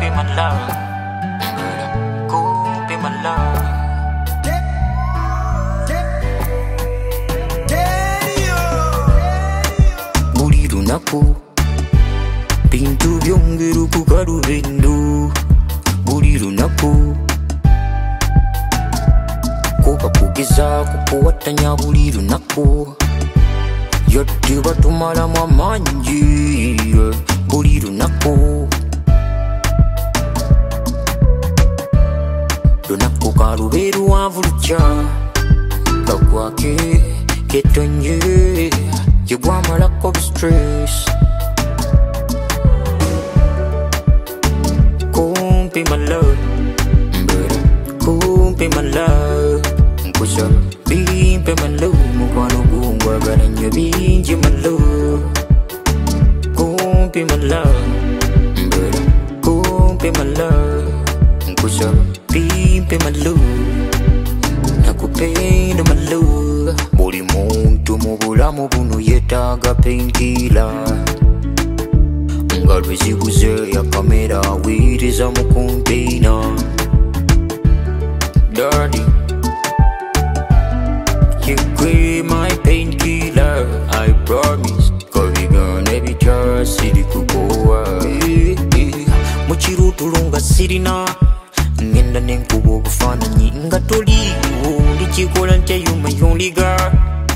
be my love. Go be my love. Buri lunaku bintu byongera okukalubendo. Buri lunaku kuba kugezaako kuwatanya. Buli lunaku yadde batumalamu amangi. Buli lunaku lunaku kalube luwanvu lukya kagwake ketonye yegwamalako stress. Kumpi my love, kumpi my love, nkusha bimpe my love, mukwano gungwagala nnyo bingi my love. Kumpi my love, kumpi my love, nkusha bimpe my love, nakupenda my love. Buli muntu mu bulamu buno yeetaaga painkiller. Nga lweziguze ya kamera awiriza mu container. Daddy, you be my painkiller. I promise, cause we gonna be just siri kukowa. Mukirutulo nga sirina ngenda nenkuba obufaananyi nga toliiwo. Ndikikola ntya you my only girl.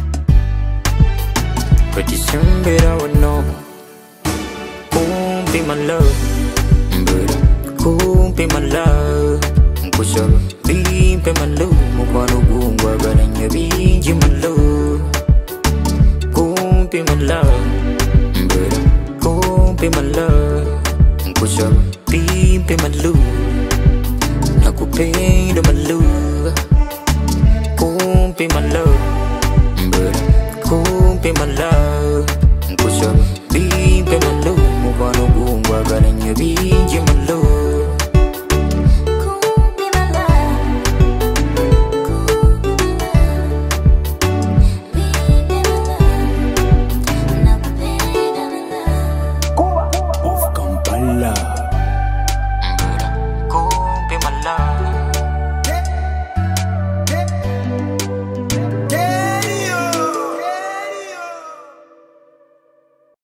Kati sembera wano. Kumpi my love, kumpi my love, nkusaba bimpe my love, mukwano gungwagala nnyo bingi my love. Kumpi my love, kumpi my love, nkusaba bimpe my love.